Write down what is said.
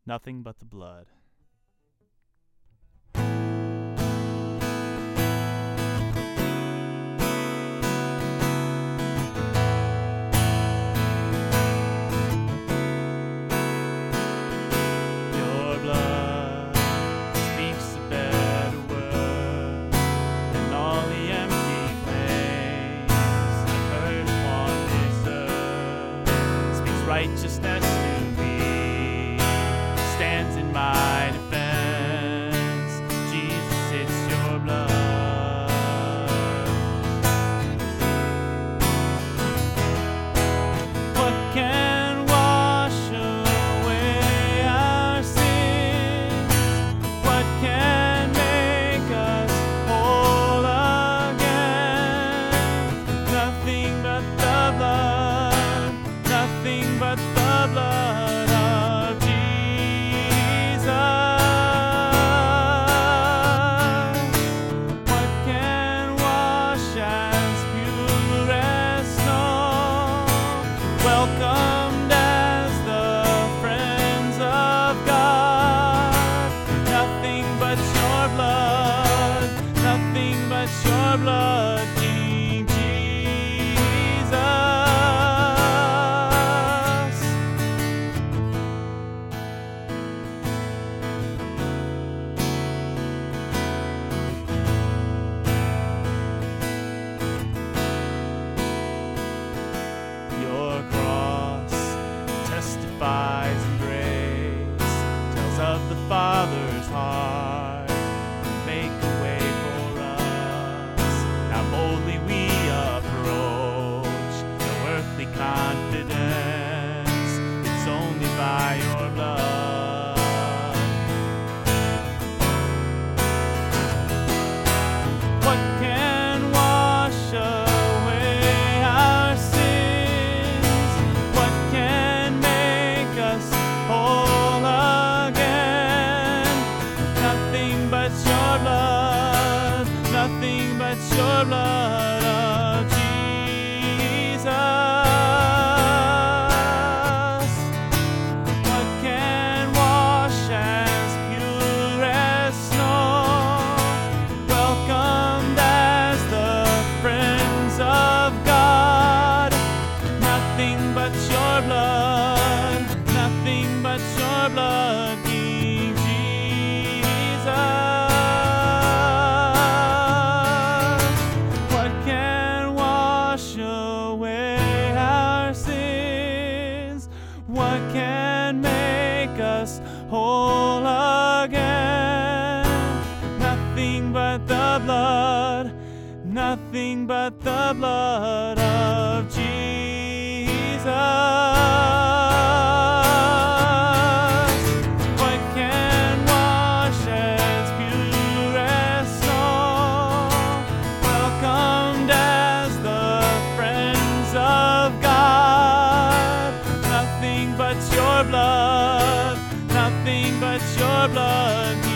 Nothing but the blood. Your blood speaks a better word than all the empty claims I've heard upon this earth. Speaks righteousness to me, stands in my defense. Jesus, it's your blood. What can wash away our sins? What can make us whole again? Nothing but the blood, nothing but the blood of Jesus. What can wash as pure as snow? Welcomed as the friends of God. Nothing but your blood, nothing but your blood, King Jesus. Your cross testifies in grace, tells of the Father's heart, make a way for us. Now boldly we approach, no earthly confidence, it's only by your blood. What can wash away our sins? What can make us whole again? Nothing but your blood, nothing but your blood of Jesus. What can wash as pure as snow? Welcomed as the friends of God. Nothing but your blood, nothing but your blood, King Jesus. What can wash away our sins? What can make us whole again? Nothing but the blood, nothing but the blood of Jesus. What can wash as pure as snow? Welcomed as the friends of God. Nothing but your blood, nothing but your blood.